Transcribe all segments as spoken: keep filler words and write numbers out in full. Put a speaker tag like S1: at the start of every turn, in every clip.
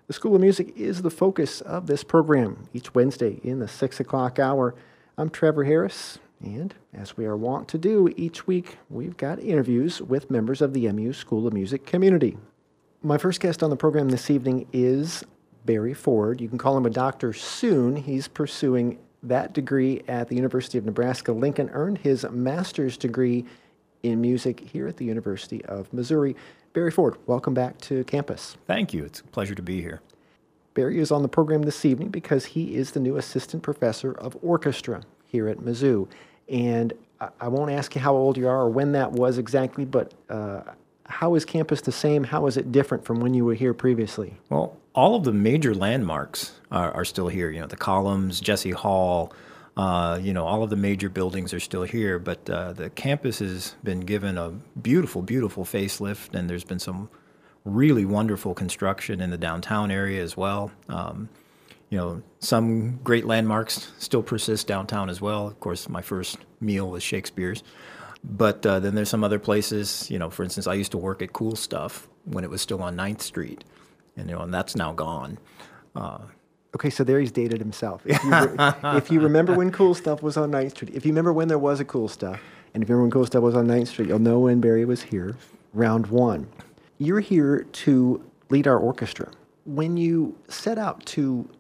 S1: The School of Music is the focus of this program each Wednesday in the six o'clock hour. I'm Trevor Harris, and as we are wont to do each week, we've got interviews with members of the M U School of Music community. My first guest on the program this evening is Barry Ford. You can call him a doctor soon. He's pursuing that degree at the University of Nebraska-Lincoln, earned his master's degree in music here at the University of Missouri. Barry Ford, welcome back to campus.
S2: Thank you. It's a pleasure to be here.
S1: Barry is on the program this evening because he is the new assistant professor of orchestra here at Mizzou. And I, I won't ask you how old you are or when that was exactly, but uh, how is campus the same? How is it different from when you were here previously?
S2: Well, all of the major landmarks are, are still here. You know, the columns, Jesse Hall, uh, you know, all of the major buildings are still here. But uh, the campus has been given a beautiful, beautiful facelift, and there's been some really wonderful construction in the downtown area as well. Um, you know, some great landmarks still persist downtown as well. Of course, my first meal was Shakespeare's. But uh, then there's some other places, you know, for instance, I used to work at Cool Stuff when it was still on ninth Street, and, you know, and that's now gone. Uh,
S1: okay, so there he's dated himself. If you, re- if you remember when Cool Stuff was on ninth Street, if you remember when there was a Cool Stuff, and if you remember when Cool Stuff was on ninth Street, you'll know when Barry was here, round one. You're here to lead our orchestra. When you set out to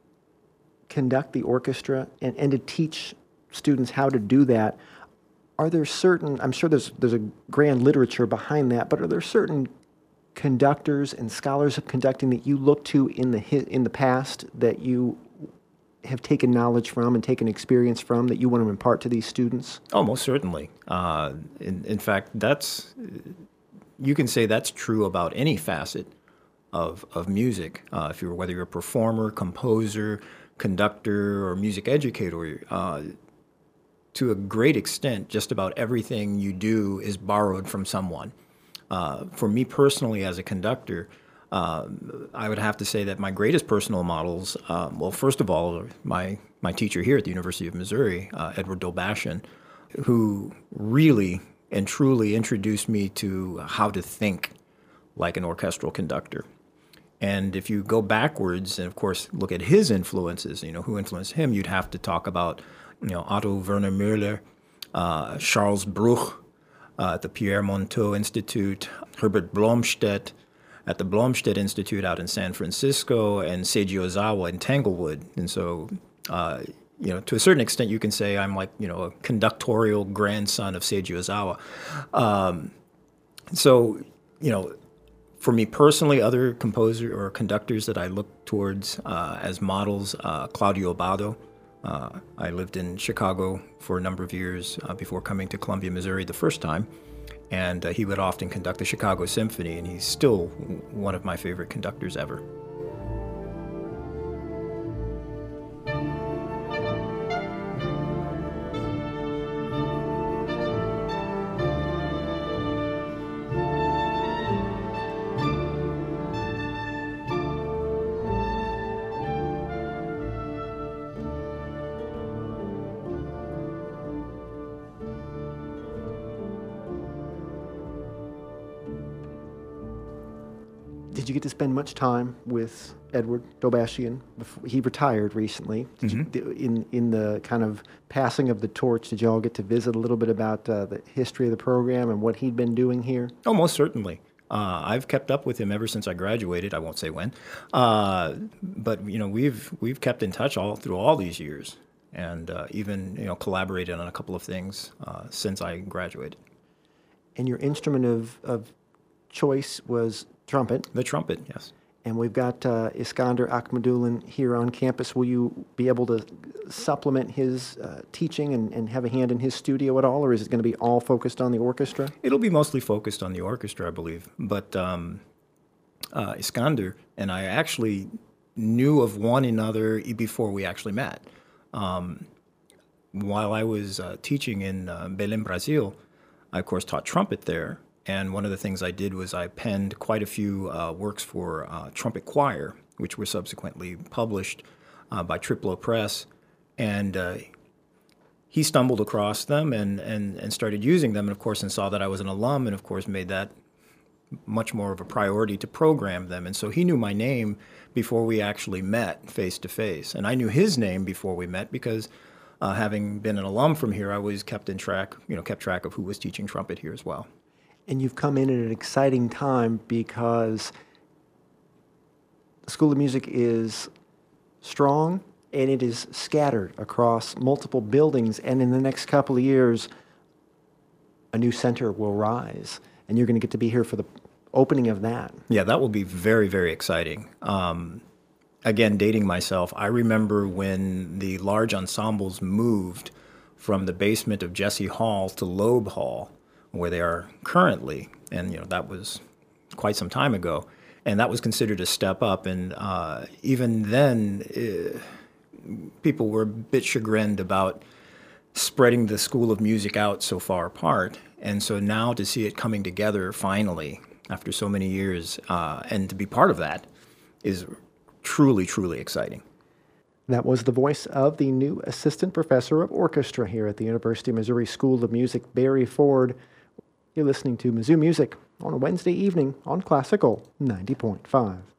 S1: conduct the orchestra and, and to teach students how to do that, are there certain, I'm sure there's there's a grand literature behind that, but are there certain conductors and scholars of conducting that you look to in the in the past that you have taken knowledge from and taken experience from that you want to impart to these students?
S2: Oh, most certainly. Uh, in, in fact, that's, you can say that's true about any facet of of music. Uh, if you're whether you're a performer, composer, conductor, or music educator, uh, to a great extent, just about everything you do is borrowed from someone. Uh, for me personally, as a conductor, uh, I would have to say that my greatest personal models, um, well, first of all, my my teacher here at the University of Missouri, uh, Edward Dolbashian, who really and truly introduced me to how to think like an orchestral conductor. And if you go backwards and, of course, look at his influences, you know, who influenced him, you'd have to talk about, you know, Otto Werner Müller, uh, Charles Bruch uh, at the Pierre Monteau Institute, Herbert Blomstedt at the Blomstedt Institute out in San Francisco, and Seiji Ozawa in Tanglewood. And so, uh, you know, to a certain extent, you can say I'm like, you know, a conductorial grandson of Seiji Ozawa. Um, so, you know, for me personally, other composer or conductors that I look towards uh, as models, uh, Claudio Abbado. Uh, I lived in Chicago for a number of years uh, before coming to Columbia, Missouri the first time, and uh, he would often conduct the Chicago Symphony, and he's still one of my favorite conductors ever.
S1: Did you get to spend much time with Edward Dolbashian? He retired recently.
S2: Mm-hmm.
S1: You, in in the kind of passing of the torch, did you all get to visit a little bit about uh, the history of the program and what he'd been doing here?
S2: Oh, most certainly. Uh, I've kept up with him ever since I graduated. I won't say when, uh, but you know we've we've kept in touch all through all these years, and uh, even you know collaborated on a couple of things uh, since I graduated.
S1: And your instrument of of choice was trumpet.
S2: The trumpet, yes.
S1: And we've got uh, Iskander Akhmadulin here on campus. Will you be able to supplement his uh, teaching and, and have a hand in his studio at all, or is it going to be all focused on the orchestra?
S2: It'll be mostly focused on the orchestra, I believe. But um, uh, Iskander and I actually knew of one another before we actually met. Um, while I was uh, teaching in uh, Belém, Brazil, I, of course, taught trumpet there. And one of the things I did was I penned quite a few uh, works for uh, trumpet choir, which were subsequently published uh, by Triplo Press. And uh, he stumbled across them and, and, and started using them, and of course, and saw that I was an alum, and of course made that much more of a priority to program them. And so he knew my name before we actually met face to face. And I knew his name before we met because uh, having been an alum from here, I always kept in track, you know, kept track of who was teaching trumpet here as well.
S1: And you've come in at an exciting time because the School of Music is strong and it is scattered across multiple buildings. And in the next couple of years, a new center will rise. And you're going to get to be here for the opening of that.
S2: Yeah, that will be very, very exciting. Um, again, dating myself, I remember when the large ensembles moved from the basement of Jesse Hall to Loeb Hall, where they are currently, and you know that was quite some time ago, and that was considered a step up. And uh, even then, uh, people were a bit chagrined about spreading the School of Music out so far apart. And so now to see it coming together finally after so many years, uh, and to be part of that is truly, truly exciting.
S1: That was the voice of the new assistant professor of orchestra here at the University of Missouri School of Music, Barry Ford. You're listening to Mizzou Music on a Wednesday evening on Classical ninety point five.